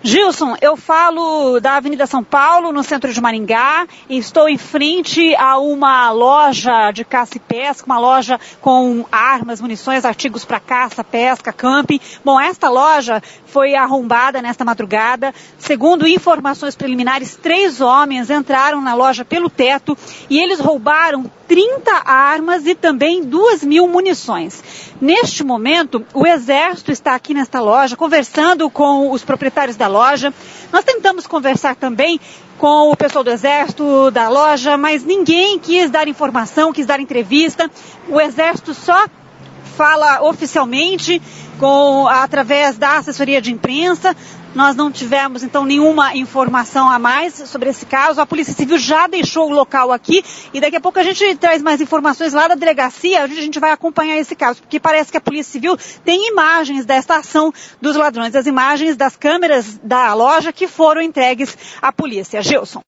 Gilson, eu falo da Avenida São Paulo, no centro de Maringá, e estou em frente a uma loja de caça e pesca, uma loja com armas, munições, artigos para caça, pesca, camping. Bom, esta loja foi arrombada nesta madrugada. Segundo informações preliminares, 3 homens entraram na loja pelo teto e eles roubaram 30 armas e também 2.000 munições. Neste momento, o Exército está aqui nesta loja, conversando com os proprietários da loja. Nós tentamos conversar também com o pessoal do Exército, da loja, mas ninguém quis dar informação, quis dar entrevista. O Exército só fala oficialmente através da assessoria de imprensa. Nós não tivemos, então, nenhuma informação a mais sobre esse caso. A Polícia Civil já deixou o local aqui e daqui a pouco a gente traz mais informações lá da delegacia, onde a gente vai acompanhar esse caso, porque parece que a Polícia Civil tem imagens desta ação dos ladrões, as imagens das câmeras da loja que foram entregues à polícia. Gilson.